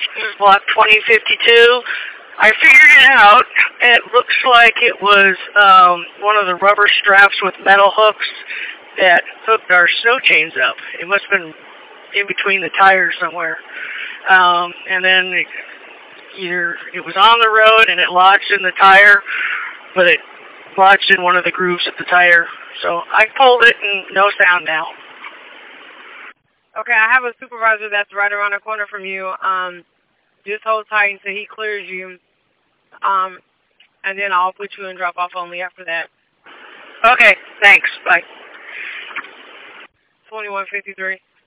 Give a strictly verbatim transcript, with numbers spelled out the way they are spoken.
block twenty fifty-two. I figured it out. It looks like it was um, one of the rubber straps with metal hooks that hooked our snow chains up. It must have been in between the tires somewhere. Um, and then it, either it was on the road and it lodged in the tire, but it lodged in one of the grooves of the tire. So I pulled it and no sound now. Okay, I have a supervisor that's right around the corner from you. Um, just hold tight until he clears you. Um, and then I'll put you in drop-off only after that. Okay, thanks. Bye. twenty-one fifty-three.